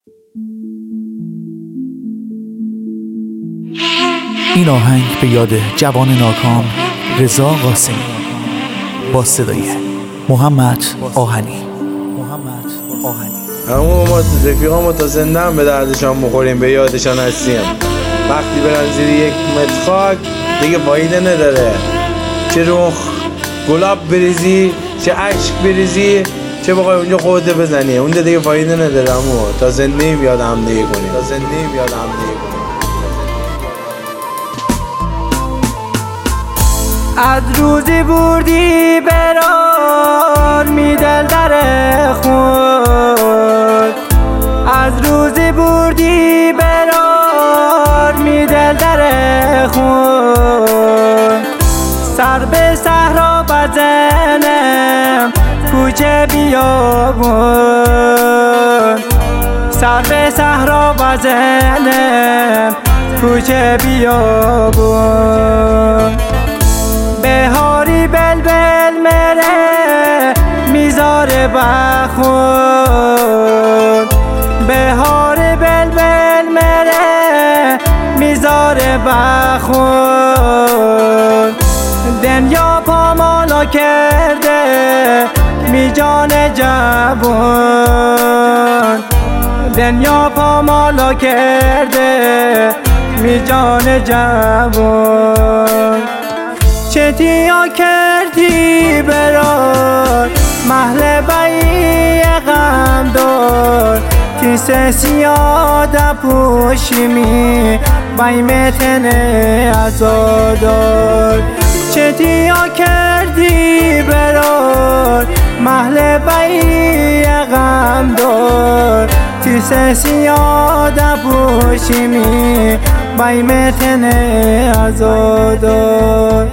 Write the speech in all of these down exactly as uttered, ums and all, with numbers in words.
این آهنگ به یاد جوان ناکام رضا قاسمی با صدای محمد آهنی. محمد آهنی. همون ما رفیقامو تا زنده هم به دردشان بخوریم، به یادشان هستیم. وقتی برن زیر یک متر خاک دیگه فایده نداره، چه رخ گلاب بریزی، چه عشق بریزی، چه بخوای اونجا خودت بزنی، اونجا دیگه فایده نداره. همون تا زنده ایم یاد هم دیگه کنیم، تا زنده ایم یاد هم دیگه کنیم. از روزی بردی برار می دل در خود، از روزی بردی برار می دل در خود. سر به صحرا بزنم کوچه بیابون، سر به صحرا بزنم کوچه بیابون. بهاری بلبل مره میذاره بخون، بهاری بلبل مره میذاره بخون. دنیا پامالا کرده می جان جوان، دنیا پامالا کرده می جان جوان. چتیا کردی برار محل بایی غم دار، کیسه سیاده پوشیمی بای متنه ازادار. چتیا کردی برار محل بایی غم دار، کیسه سیاده پوشیمی بای متنه ازادار.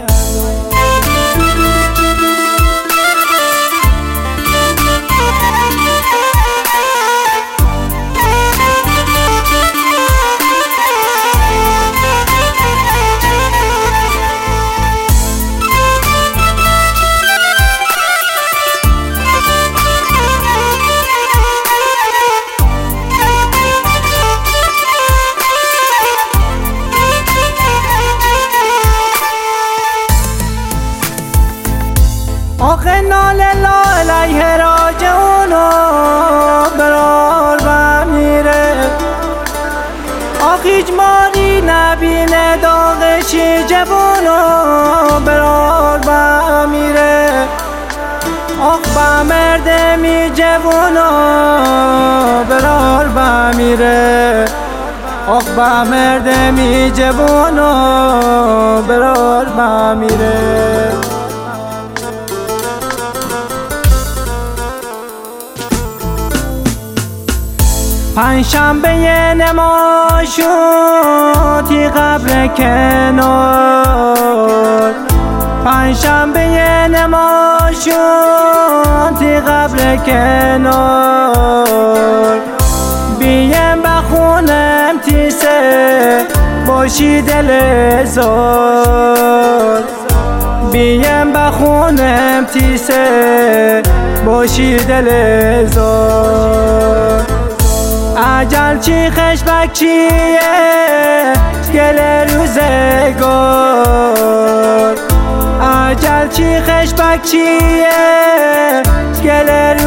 آخه ناله لا الیه راجعونو برار بمیره، آخ اجماری نبینه داغشی جوونو برار بمیره. آخ بمرده می جوونو برار بمیره، آخ بمرده می جوونو برار بمیره. پنجشنبه نماشو تی قبر کنار، پنجشنبه نماشو تی قبر کنار. بیم بخونم تیسه باشی دل زار، بیم بخونم تیسه باشی دل زار. عجل چی خشبک چیه گل روزگار، عجل چی خشبک چیه گل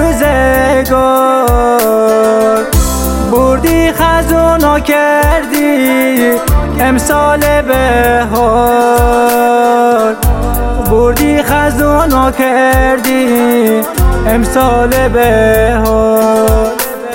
روزگار. بردی خزونا کردی امسال بهار، بردی خزونا کردی امسال بهار.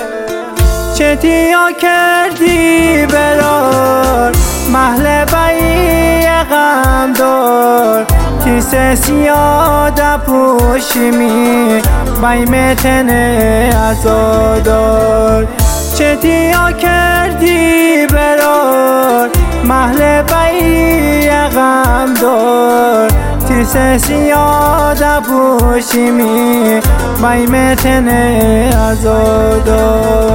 چتیا کردی برار محل بایی غم دار، کیسه سیاده پوشیمی بای متنه ازادار. چتیا کردی برار محل بایی غم دار، کیسه سیاده پوشیمی بای متنه ازادار.